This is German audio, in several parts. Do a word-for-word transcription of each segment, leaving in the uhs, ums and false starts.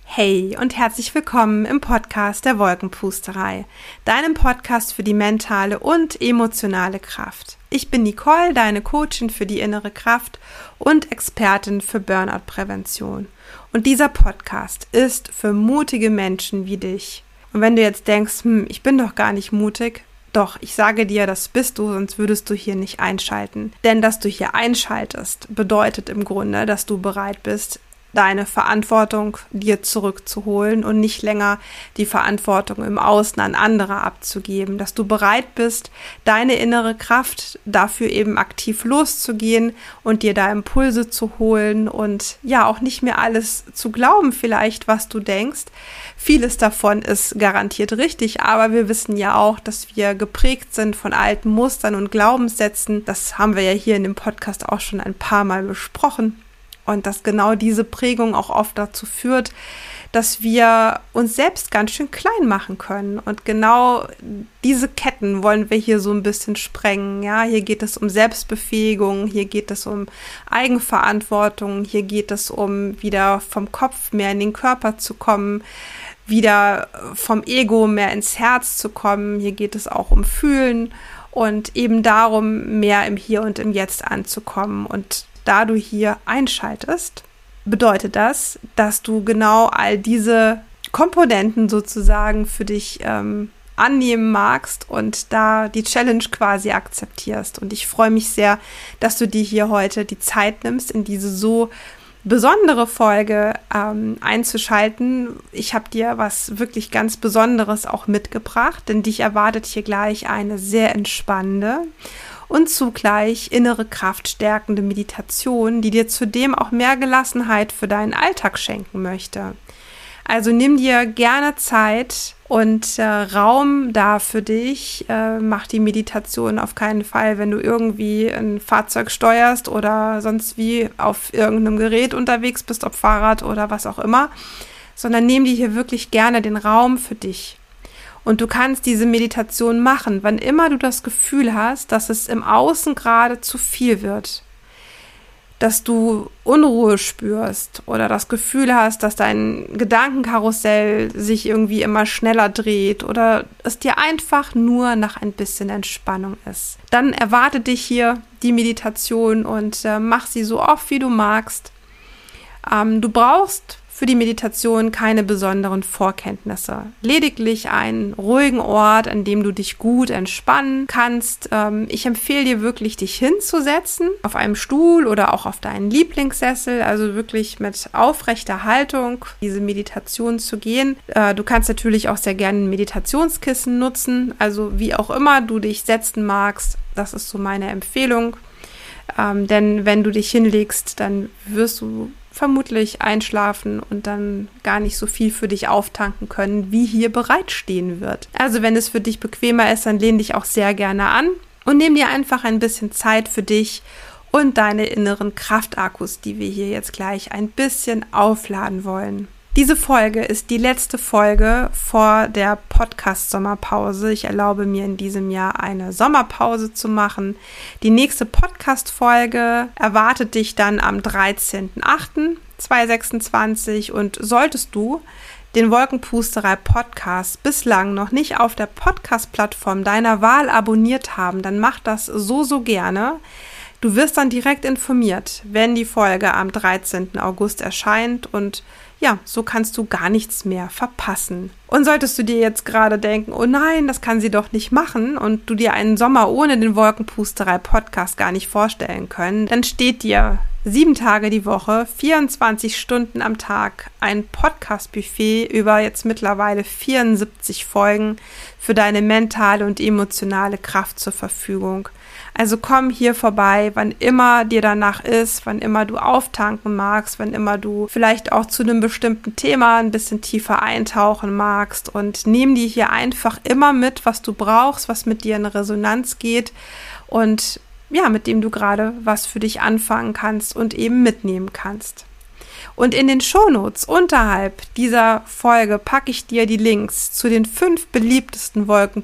Hey und herzlich willkommen im Podcast der Wolkenpusterei, deinem Podcast für die mentale und emotionale Kraft. Ich bin Nicole, deine Coachin für die innere Kraft und Expertin für Burnout-Prävention. Und dieser Podcast ist für mutige Menschen wie dich. Und wenn du jetzt denkst, hm, ich bin doch gar nicht mutig, doch, ich sage dir, das bist du, sonst würdest du hier nicht einschalten. Denn dass du hier einschaltest, bedeutet im Grunde, dass du bereit bist, deine Verantwortung dir zurückzuholen und nicht länger die Verantwortung im Außen an andere abzugeben, dass du bereit bist, deine innere Kraft dafür eben aktiv loszugehen und dir da Impulse zu holen und ja auch nicht mehr alles zu glauben vielleicht, was du denkst. Vieles davon ist garantiert richtig, aber wir wissen ja auch, dass wir geprägt sind von alten Mustern und Glaubenssätzen. Das haben wir ja hier in dem Podcast auch schon ein paar Mal besprochen. Und dass genau diese Prägung auch oft dazu führt, dass wir uns selbst ganz schön klein machen können. Und genau diese Ketten wollen wir hier so ein bisschen sprengen. Ja, hier geht es um Selbstbefähigung, hier geht es um Eigenverantwortung, hier geht es um wieder vom Kopf mehr in den Körper zu kommen, wieder vom Ego mehr ins Herz zu kommen. Hier geht es auch um Fühlen und eben darum, mehr im Hier und im Jetzt anzukommen. Und da du hier einschaltest, bedeutet das, dass du genau all diese Komponenten sozusagen für dich ähm, annehmen magst und da die Challenge quasi akzeptierst. Und ich freue mich sehr, dass du dir hier heute die Zeit nimmst, in diese so besondere Folge ähm, einzuschalten. Ich habe dir was wirklich ganz Besonderes auch mitgebracht, denn dich erwartet hier gleich eine sehr entspannende und zugleich innere Kraft stärkende Meditation, die dir zudem auch mehr Gelassenheit für deinen Alltag schenken möchte. Also nimm dir gerne Zeit und äh, Raum da für dich. Äh, mach die Meditation auf keinen Fall, wenn du irgendwie ein Fahrzeug steuerst oder sonst wie auf irgendeinem Gerät unterwegs bist, ob Fahrrad oder was auch immer, sondern nimm dir hier wirklich gerne den Raum für dich. Und du kannst diese Meditation machen, wann immer du das Gefühl hast, dass es im Außen gerade zu viel wird. Dass du Unruhe spürst oder das Gefühl hast, dass dein Gedankenkarussell sich irgendwie immer schneller dreht oder es dir einfach nur nach ein bisschen Entspannung ist. Dann erwarte dich hier die Meditation und äh, mach sie so oft, wie du magst. Ähm, du brauchst für die Meditation keine besonderen Vorkenntnisse. Lediglich einen ruhigen Ort, an dem du dich gut entspannen kannst. Ähm, ich empfehle dir wirklich, dich hinzusetzen, auf einem Stuhl oder auch auf deinen Lieblingssessel, also wirklich mit aufrechter Haltung diese Meditation zu gehen. Äh, du kannst natürlich auch sehr gerne ein Meditationskissen nutzen, also wie auch immer du dich setzen magst. Das ist so meine Empfehlung. Ähm, denn wenn du dich hinlegst, dann wirst du vermutlich einschlafen und dann gar nicht so viel für dich auftanken können, wie hier bereitstehen wird. Also wenn es für dich bequemer ist, dann lehn dich auch sehr gerne an und nimm dir einfach ein bisschen Zeit für dich und deine inneren Kraftakkus, die wir hier jetzt gleich ein bisschen aufladen wollen. Diese Folge ist die letzte Folge vor der Podcast-Sommerpause. Ich erlaube mir in diesem Jahr eine Sommerpause zu machen. Die nächste Podcast-Folge erwartet dich dann am dreizehnten achten zweitausendsechsundzwanzig und solltest du den Wolkenpusterei-Podcast bislang noch nicht auf der Podcast-Plattform deiner Wahl abonniert haben, dann mach das so, so gerne. Du wirst dann direkt informiert, wenn die Folge am dreizehnten August erscheint und ja, so kannst du gar nichts mehr verpassen. Und solltest du dir jetzt gerade denken, oh nein, das kann sie doch nicht machen und du dir einen Sommer ohne den Wolkenpusterei-Podcast gar nicht vorstellen können, dann steht dir sieben Tage die Woche, vierundzwanzig Stunden am Tag ein Podcast-Buffet über jetzt mittlerweile vierundsiebzig Folgen für deine mentale und emotionale Kraft zur Verfügung. Also komm hier vorbei, wann immer dir danach ist, wann immer du auftanken magst, wann immer du vielleicht auch zu einem bestimmten Thema ein bisschen tiefer eintauchen magst und nimm dir hier einfach immer mit, was du brauchst, was mit dir in Resonanz geht und ja, mit dem du gerade was für dich anfangen kannst und eben mitnehmen kannst. Und in den Shownotes unterhalb dieser Folge packe ich dir die Links zu den fünf beliebtesten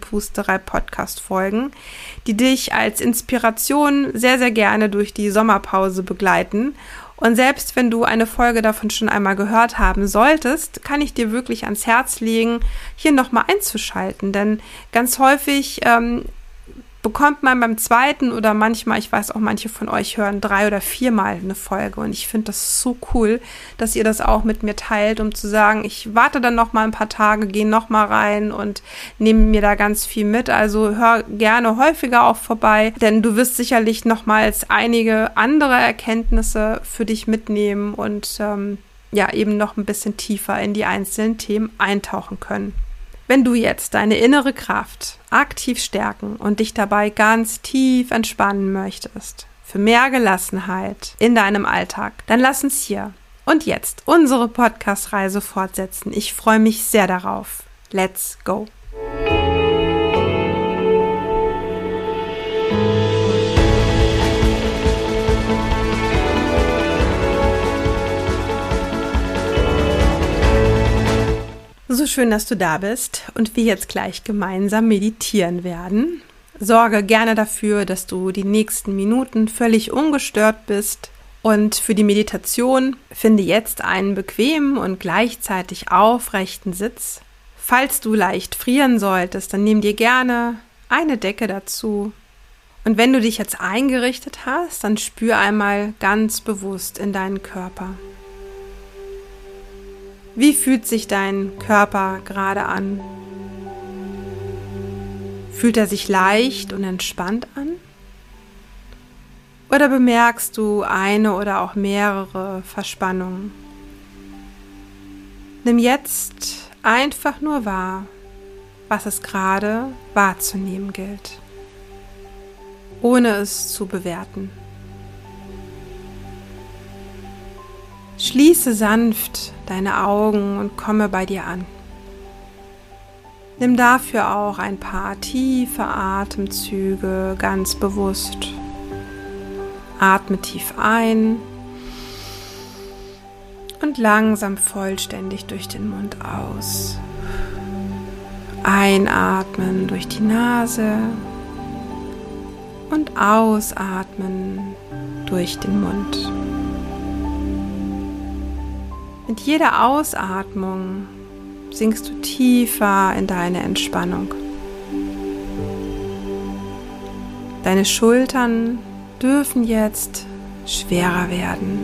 Wolkenpusterei-Podcast-Folgen, die dich als Inspiration sehr, sehr gerne durch die Sommerpause begleiten Und selbst wenn du eine Folge davon schon einmal gehört haben solltest, kann ich dir wirklich ans Herz legen, hier nochmal einzuschalten. Denn ganz häufig ähm, bekommt man beim zweiten oder manchmal, ich weiß auch, manche von euch hören drei oder viermal eine Folge. Und ich finde das so cool, dass ihr das auch mit mir teilt, um zu sagen, ich warte dann noch mal ein paar Tage, gehe noch mal rein und nehme mir da ganz viel mit. Also hör gerne häufiger auch vorbei, denn du wirst sicherlich nochmals einige andere Erkenntnisse für dich mitnehmen und ähm, ja eben noch ein bisschen tiefer in die einzelnen Themen eintauchen können. Wenn du jetzt deine innere Kraft aktiv stärken und dich dabei ganz tief entspannen möchtest, für mehr Gelassenheit in deinem Alltag, dann lass uns hier und jetzt unsere Podcast-Reise fortsetzen. Ich freue mich sehr darauf. Let's go! So schön, dass du da bist und wir jetzt gleich gemeinsam meditieren werden. Sorge gerne dafür, dass du die nächsten Minuten völlig ungestört bist. Und für die Meditation finde jetzt einen bequemen und gleichzeitig aufrechten Sitz. Falls du leicht frieren solltest, dann nimm dir gerne eine Decke dazu. Und wenn du dich jetzt eingerichtet hast, dann spür einmal ganz bewusst in deinen Körper. Wie fühlt sich dein Körper gerade an? Fühlt er sich leicht und entspannt an? Oder bemerkst du eine oder auch mehrere Verspannungen? Nimm jetzt einfach nur wahr, was es gerade wahrzunehmen gilt, ohne es zu bewerten. Schließe sanft deine Augen und komme bei dir an. Nimm dafür auch ein paar tiefe Atemzüge ganz bewusst. Atme tief ein und langsam vollständig durch den Mund aus. Einatmen durch die Nase und ausatmen durch den Mund. Mit jeder Ausatmung sinkst du tiefer in deine Entspannung. Deine Schultern dürfen jetzt schwerer werden.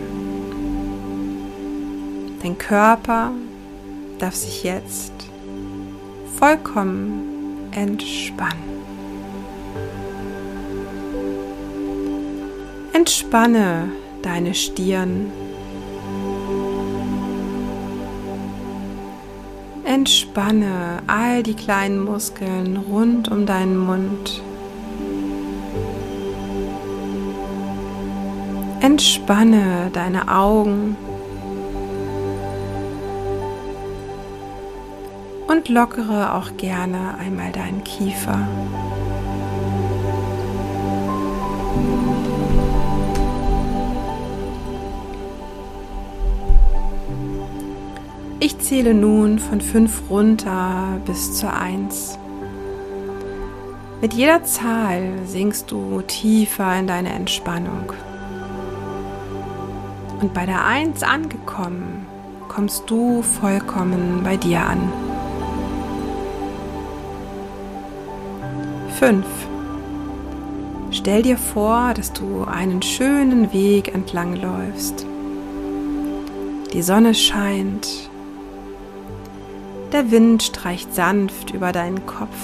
Dein Körper darf sich jetzt vollkommen entspannen. Entspanne deine Stirn. Entspanne all die kleinen Muskeln rund um deinen Mund. Entspanne deine Augen und lockere auch gerne einmal deinen Kiefer. Ich zähle nun von fünf runter bis zur eins. Mit jeder Zahl sinkst du tiefer in deine Entspannung. Und bei der eins angekommen, kommst du vollkommen bei dir an. fünf. Stell dir vor, dass du einen schönen Weg entlang läufst. Die Sonne scheint. Der Wind streicht sanft über deinen Kopf.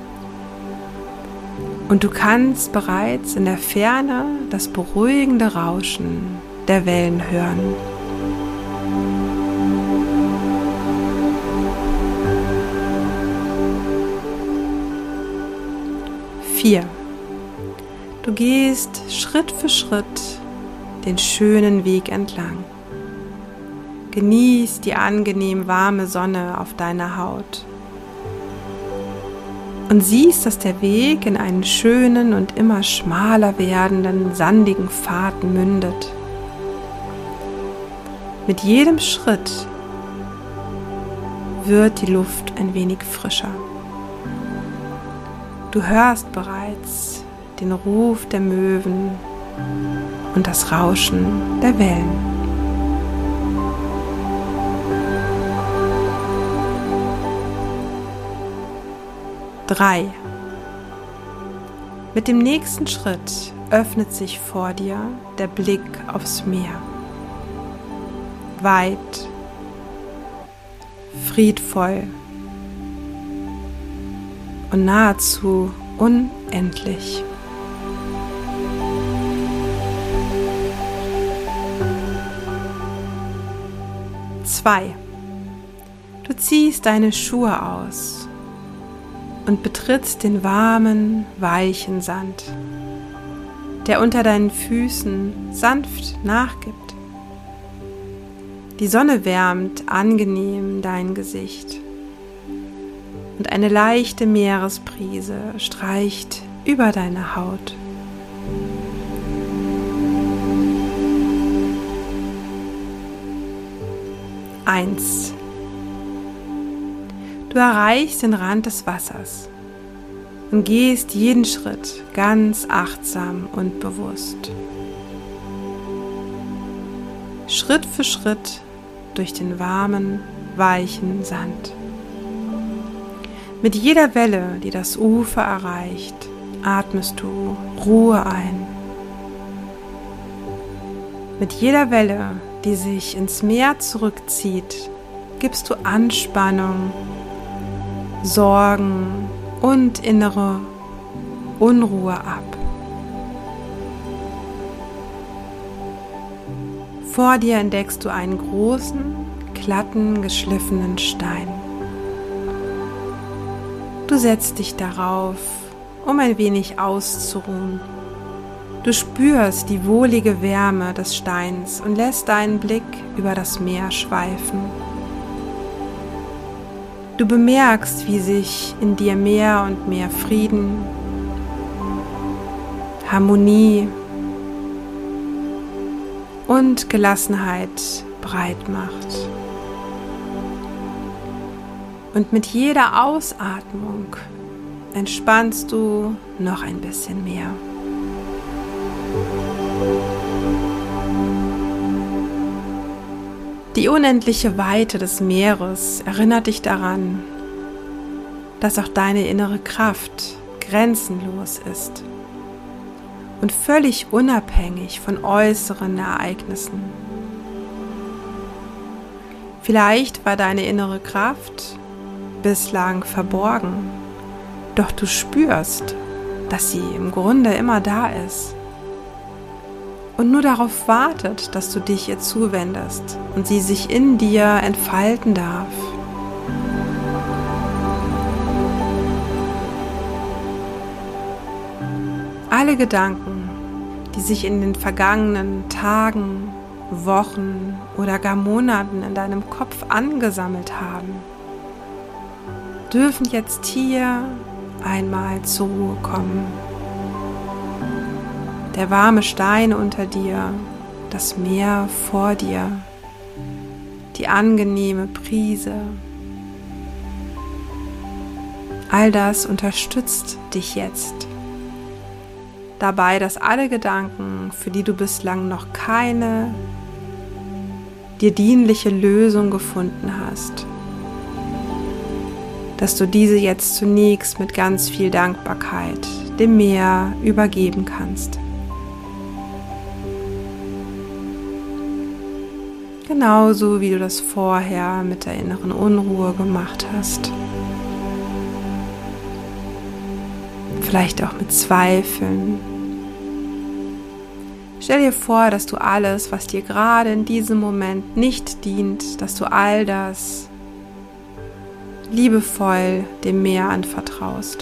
Und du kannst bereits in der Ferne das beruhigende Rauschen der Wellen hören. vier. Du gehst Schritt für Schritt den schönen Weg entlang. Genieß die angenehm warme Sonne auf deiner Haut. Und siehst, dass der Weg in einen schönen und immer schmaler werdenden, sandigen Pfad mündet. Mit jedem Schritt wird die Luft ein wenig frischer. Du hörst bereits den Ruf der Möwen und das Rauschen der Wellen. Drei. Mit dem nächsten Schritt öffnet sich vor dir der Blick aufs Meer. Weit, friedvoll und nahezu unendlich. Zwei. Du ziehst deine Schuhe aus und betrittst den warmen, weichen Sand, der unter deinen Füßen sanft nachgibt. Die Sonne wärmt angenehm dein Gesicht und eine leichte Meeresbrise streicht über deine Haut. Eins. Du erreichst den Rand des Wassers und gehst jeden Schritt ganz achtsam und bewusst. Schritt für Schritt durch den warmen, weichen Sand. Mit jeder Welle, die das Ufer erreicht, atmest du Ruhe ein. Mit jeder Welle, die sich ins Meer zurückzieht, gibst du Anspannung, Sorgen und innere Unruhe ab. Vor dir entdeckst du einen großen, glatten, geschliffenen Stein. Du setzt dich darauf, um ein wenig auszuruhen. Du spürst die wohlige Wärme des Steins und lässt deinen Blick über das Meer schweifen. Du bemerkst, wie sich in dir mehr und mehr Frieden, Harmonie und Gelassenheit breit macht. Und mit jeder Ausatmung entspannst du noch ein bisschen mehr. Die unendliche Weite des Meeres erinnert dich daran, dass auch deine innere Kraft grenzenlos ist und völlig unabhängig von äußeren Ereignissen. Vielleicht war deine innere Kraft bislang verborgen, doch du spürst, dass sie im Grunde immer da ist und nur darauf wartet, dass du dich ihr zuwendest und sie sich in dir entfalten darf. Alle Gedanken, die sich in den vergangenen Tagen, Wochen oder gar Monaten in deinem Kopf angesammelt haben, dürfen jetzt hier einmal zur Ruhe kommen. Der warme Stein unter dir, das Meer vor dir, die angenehme Brise. All das unterstützt dich jetzt dabei, dass alle Gedanken, für die du bislang noch keine dir dienliche Lösung gefunden hast, dass du diese jetzt zunächst mit ganz viel Dankbarkeit dem Meer übergeben kannst. Genauso wie du das vorher mit der inneren Unruhe gemacht hast. Vielleicht auch mit Zweifeln. Stell dir vor, dass du alles, was dir gerade in diesem Moment nicht dient, dass du all das liebevoll dem Meer anvertraust.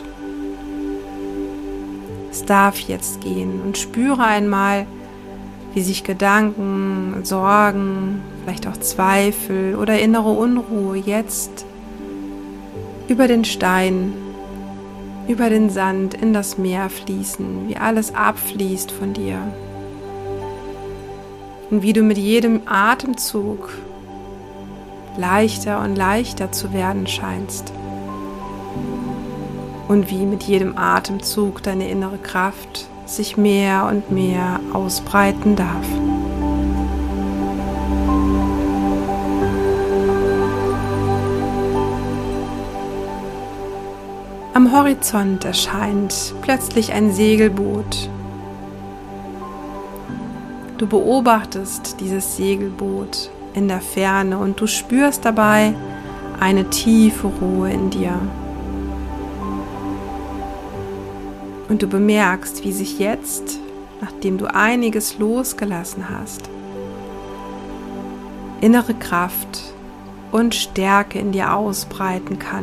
Es darf jetzt gehen und spüre einmal, wie sich Gedanken, Sorgen, vielleicht auch Zweifel oder innere Unruhe jetzt über den Stein, über den Sand in das Meer fließen, wie alles abfließt von dir. Und wie du mit jedem Atemzug leichter und leichter zu werden scheinst. Und wie mit jedem Atemzug deine innere Kraft sich mehr und mehr ausbreiten darf. Am Horizont erscheint plötzlich ein Segelboot. Du beobachtest dieses Segelboot in der Ferne und du spürst dabei eine tiefe Ruhe in dir. Und du bemerkst, wie sich jetzt, nachdem du einiges losgelassen hast, innere Kraft und Stärke in dir ausbreiten kann.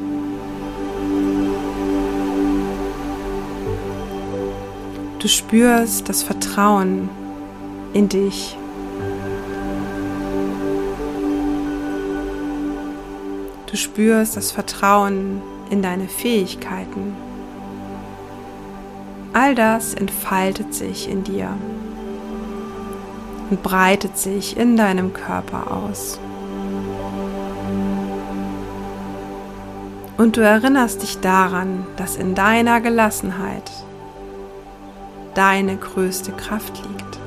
Du spürst das Vertrauen in dich. Du spürst das Vertrauen in deine Fähigkeiten. All das entfaltet sich in dir und breitet sich in deinem Körper aus. Und du erinnerst dich daran, dass in deiner Gelassenheit deine größte Kraft liegt.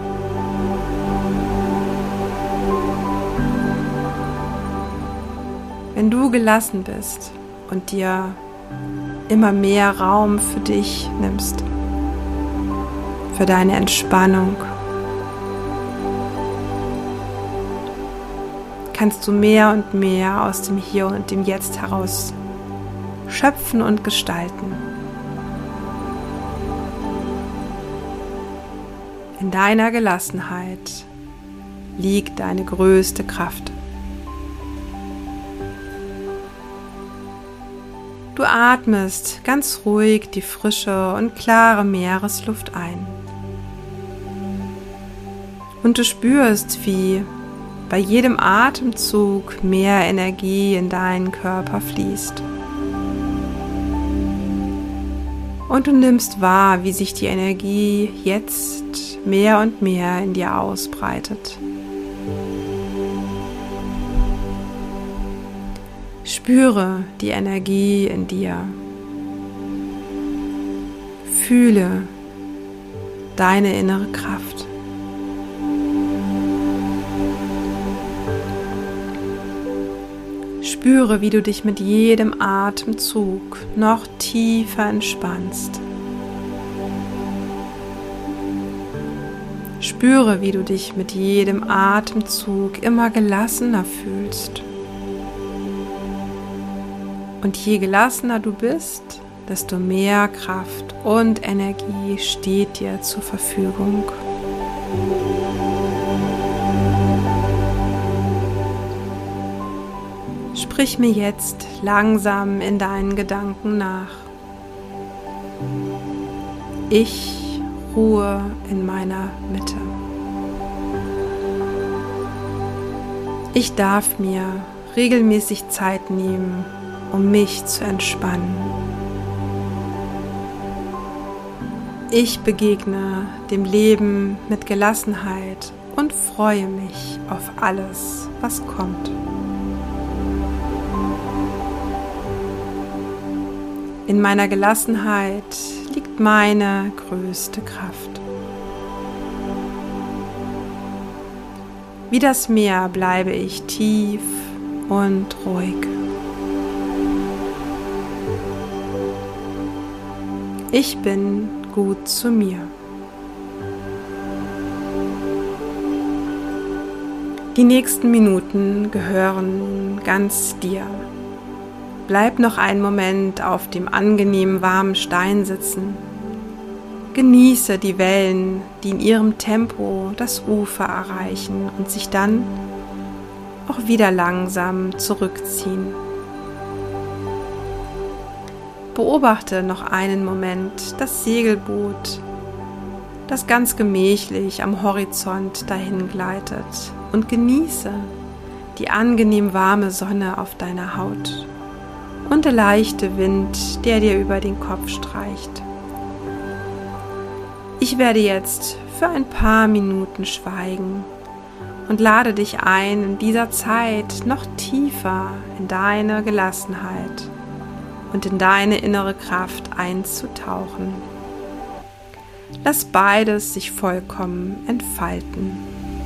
Wenn du gelassen bist und dir immer mehr Raum für dich nimmst, für deine Entspannung, kannst du mehr und mehr aus dem Hier und dem Jetzt heraus schöpfen und gestalten. In deiner Gelassenheit liegt deine größte Kraft. Du atmest ganz ruhig die frische und klare Meeresluft ein. Und du spürst, wie bei jedem Atemzug mehr Energie in deinen Körper fließt. Und du nimmst wahr, wie sich die Energie jetzt mehr und mehr in dir ausbreitet. Spüre die Energie in dir. Fühle deine innere Kraft. Spüre, wie du dich mit jedem Atemzug noch tiefer entspannst. Spüre, wie du dich mit jedem Atemzug immer gelassener fühlst. Und je gelassener du bist, desto mehr Kraft und Energie steht dir zur Verfügung. Sprich mir jetzt langsam in deinen Gedanken nach. Ich ruhe in meiner Mitte. Ich darf mir regelmäßig Zeit nehmen, um mich zu entspannen. Ich begegne dem Leben mit Gelassenheit und freue mich auf alles, was kommt. In meiner Gelassenheit liegt meine größte Kraft. Wie das Meer bleibe ich tief und ruhig. Ich bin gut zu mir. Die nächsten Minuten gehören ganz dir. Bleib noch einen Moment auf dem angenehm warmen Stein sitzen. Genieße die Wellen, die in ihrem Tempo das Ufer erreichen und sich dann auch wieder langsam zurückziehen. Beobachte noch einen Moment das Segelboot, das ganz gemächlich am Horizont dahin gleitet, und genieße die angenehm warme Sonne auf deiner Haut und der leichte Wind, der dir über den Kopf streicht. Ich werde jetzt für ein paar Minuten schweigen und lade dich ein, in dieser Zeit noch tiefer in deine Gelassenheit und in deine innere Kraft einzutauchen. Lass beides sich vollkommen entfalten.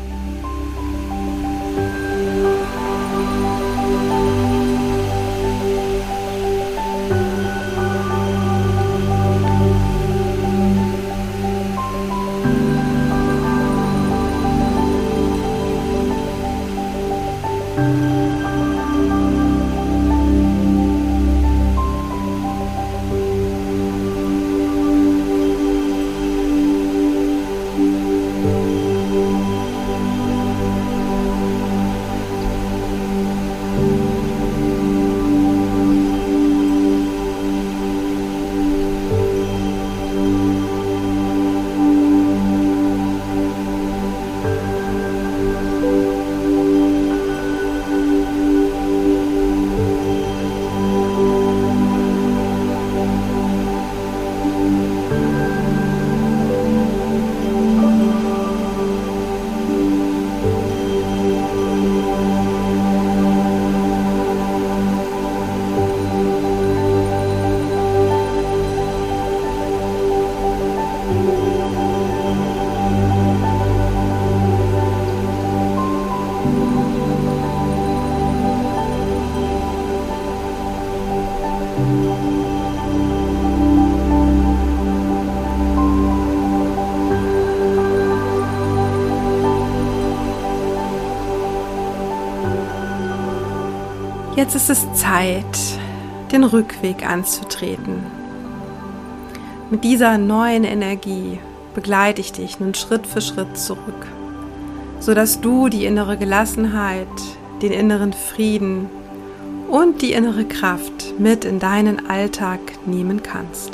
Jetzt ist es Zeit, den Rückweg anzutreten. Mit dieser neuen Energie begleite ich dich nun Schritt für Schritt zurück, sodass du die innere Gelassenheit, den inneren Frieden und die innere Kraft mit in deinen Alltag nehmen kannst.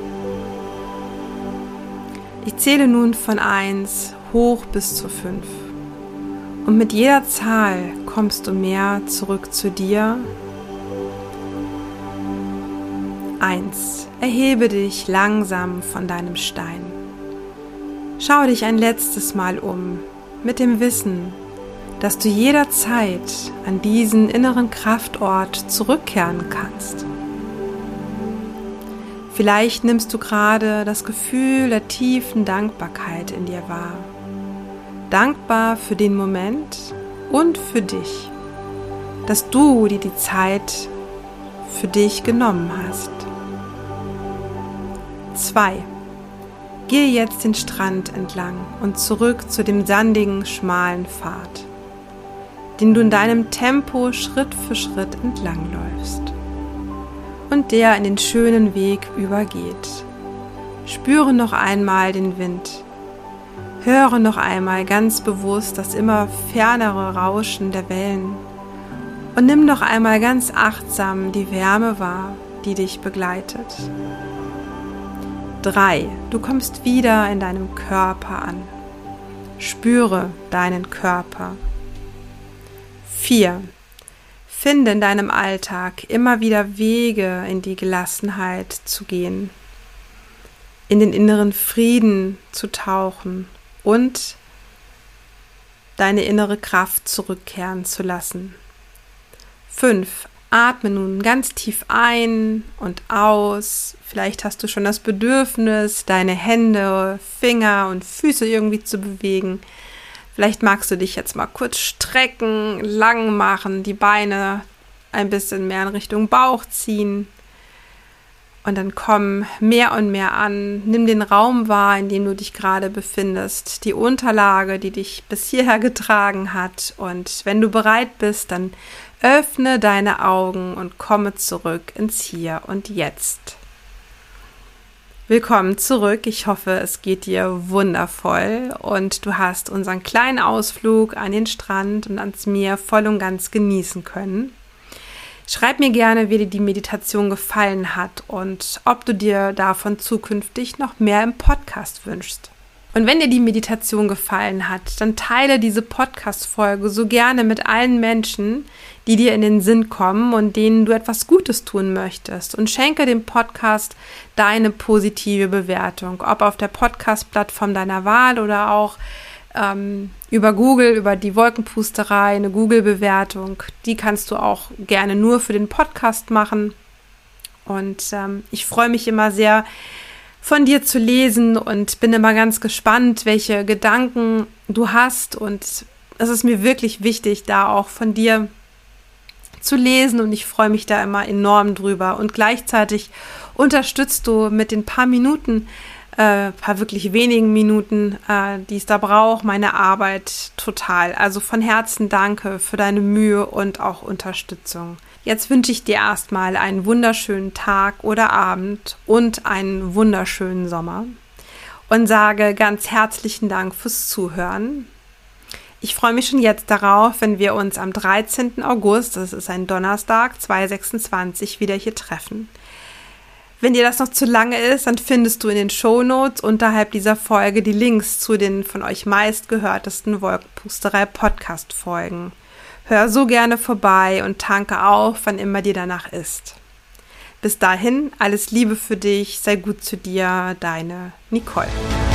Ich zähle nun von eins hoch bis zu fünf. Und mit jeder Zahl kommst du mehr zurück zu dir. Eins. Erhebe dich langsam von deinem Stein. Schau dich ein letztes Mal um, mit dem Wissen, dass du jederzeit an diesen inneren Kraftort zurückkehren kannst. Vielleicht nimmst du gerade das Gefühl der tiefen Dankbarkeit in dir wahr. Dankbar für den Moment und für dich, dass du dir die Zeit für dich genommen hast. Zwei. Gehe jetzt den Strand entlang und zurück zu dem sandigen, schmalen Pfad, den du in deinem Tempo Schritt für Schritt entlangläufst und der in den schönen Weg übergeht. Spüre noch einmal den Wind. Höre noch einmal ganz bewusst das immer fernere Rauschen der Wellen und nimm noch einmal ganz achtsam die Wärme wahr, die dich begleitet. Drei. Du kommst wieder in deinem Körper an. Spüre deinen Körper. Vier. Finde in deinem Alltag immer wieder Wege in die Gelassenheit zu gehen, in den inneren Frieden zu tauchen und deine innere Kraft zurückkehren zu lassen. Fünf. Atme nun ganz tief ein und aus. Vielleicht hast du schon das Bedürfnis, deine Hände, Finger und Füße irgendwie zu bewegen. Vielleicht magst du dich jetzt mal kurz strecken, lang machen, die Beine ein bisschen mehr in Richtung Bauch ziehen. Und dann komm mehr und mehr an, nimm den Raum wahr, in dem du dich gerade befindest, die Unterlage, die dich bis hierher getragen hat. Und wenn du bereit bist, dann öffne deine Augen und komme zurück ins Hier und Jetzt. Willkommen zurück. Ich hoffe, es geht dir wundervoll und du hast unseren kleinen Ausflug an den Strand und ans Meer voll und ganz genießen können. Schreib mir gerne, wie dir die Meditation gefallen hat und ob du dir davon zukünftig noch mehr im Podcast wünschst. Und wenn dir die Meditation gefallen hat, dann teile diese Podcast-Folge so gerne mit allen Menschen, die dir in den Sinn kommen und denen du etwas Gutes tun möchtest. Und schenke dem Podcast deine positive Bewertung, ob auf der Podcast-Plattform deiner Wahl oder auch ähm, über Google, über die Wolkenpusterei, eine Google-Bewertung. Die kannst du auch gerne nur für den Podcast machen. Und ähm, ich freue mich immer sehr, von dir zu lesen und bin immer ganz gespannt, welche Gedanken du hast. Und es ist mir wirklich wichtig, da auch von dir zu lesen und ich freue mich da immer enorm drüber. Und gleichzeitig unterstützt du mit den paar Minuten, äh, paar wirklich wenigen Minuten, äh, die es da braucht, meine Arbeit total. Also von Herzen danke für deine Mühe und auch Unterstützung. Jetzt wünsche ich dir erstmal einen wunderschönen Tag oder Abend und einen wunderschönen Sommer und sage ganz herzlichen Dank fürs Zuhören. Ich freue mich schon jetzt darauf, wenn wir uns am dreizehnten August, das ist ein Donnerstag, zweitausendsechsundzwanzig, wieder hier treffen. Wenn dir das noch zu lange ist, dann findest du in den Shownotes unterhalb dieser Folge die Links zu den von euch meistgehörtesten Wolkenpusterei-Podcast-Folgen. Hör so gerne vorbei und tanke auf, wann immer dir danach ist. Bis dahin, alles Liebe für dich, sei gut zu dir, deine Nicole.